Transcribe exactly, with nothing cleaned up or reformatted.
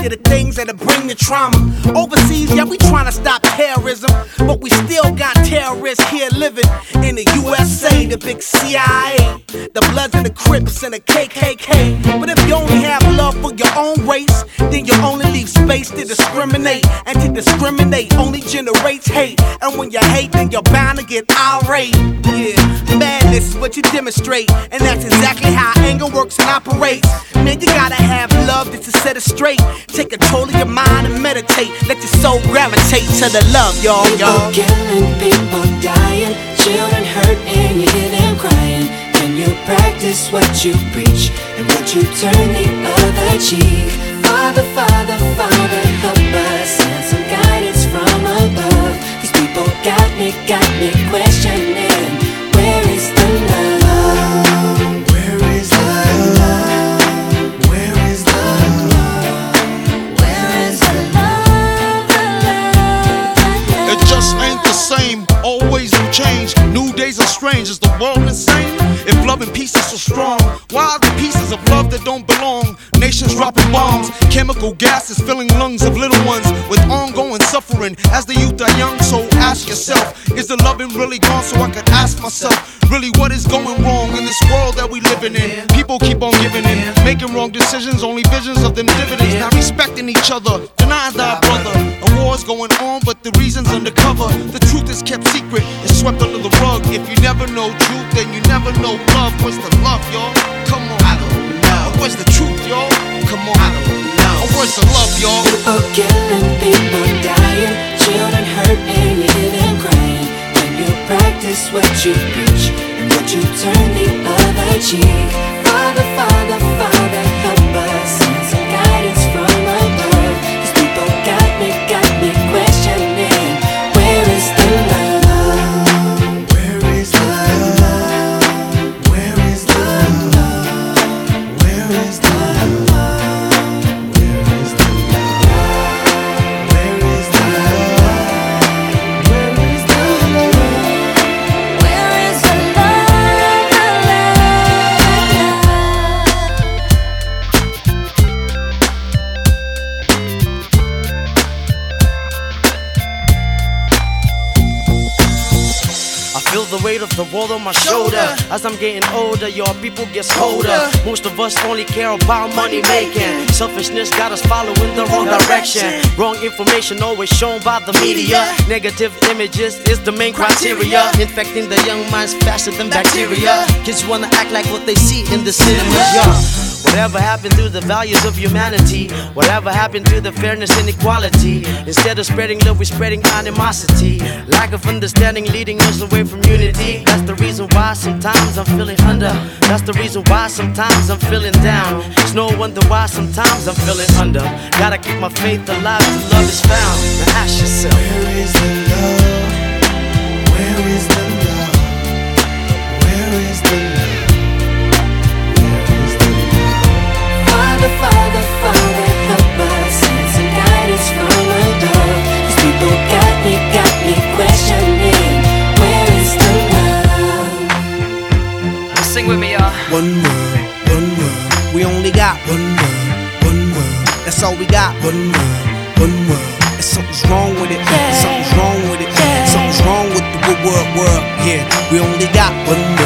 to the things that'll bring the trauma. Overseas, yeah, we trying to stop terrorism, but we still got terrorists here living in the U S A, the big C I A, the Bloods and the Crips and the K K K. But if you only have love for your own race, then you only leave space to discriminate, and to discriminate only generates hate. And when you hate, then you're bound to get irate. Yeah, madness is what you demonstrate, and that's exactly how anger works and operates. Man, you gotta have love just to set it straight. Take control of your mind and meditate. Let your soul gravitate to the love, y'all, y'all. People killing, people dying, children hurt and you hear them crying. When you practice what you preach, and would you turn the other cheek? Father, Father, Father, help us, send some guidance from above. These people got me, got me questioning, where is the love? Where is the love? Where is the love? Where is the love? The love, the love? It just ain't the same, always new change. New days are strange, is the world insane? If love and peace is so strong, why are the pieces of love that don't belong? Nations dropping bombs, chemical gases filling lungs of little ones with ongoing suffering as the youth are young. So ask yourself, is the loving really gone? So I could ask myself, really what is going wrong in this world that we living in? People keep on giving in, making wrong decisions, only visions of them dividends. Not respecting each other, denying thy brother. A war's going on, but the reason's undercover. The truth is kept secret, it's swept under the rug. If you never know truth, then you never know love. Where's the love, y'all? Come on, I don't know. Where's the truth, y'all? Come on, I don't know. Where's the love, y'all? People killing, people dying, children hurt and you hear them crying. When you practice what you preach, and would you turn the other cheek? Father, Father, Father, help us, send some guidance from above. These people got me, got me questioning, where is the love? Where is the love? Where is the love? Where is the love? Where is the love? Where is the love? Where is the love? Where is the love? I feel the weight of the world on my shoulder. As I'm getting older, your people get colder. Most of us only care about money making. Selfishness got us following the wrong direction. Wrong information always shown by the media. Negative images is the main criteria, infecting the young minds faster than bacteria. Kids wanna act like what they see in the cinemas, yeah. Whatever happened to the values of humanity? Whatever happened to the fairness and equality? Instead of spreading love, we're spreading animosity. Lack of understanding leading us away from unity. That's the reason why sometimes I'm feeling under. That's the reason why sometimes I'm feeling down. It's no wonder why sometimes I'm feeling under. Gotta keep my faith alive till love is found. Now ask yourself, Where is the love? Where is the love? Where is the love? Father, Father, Father, help us, send some guidance from above. These people got me, got me questioning, where is the love? sing with me, y'all. One word, one word. We only got one word, one word. That's all we got. One word, one word. And something's wrong with it. Yeah. Something's wrong with it. Yeah. Something's wrong with the word, word. Yeah, we only got one word.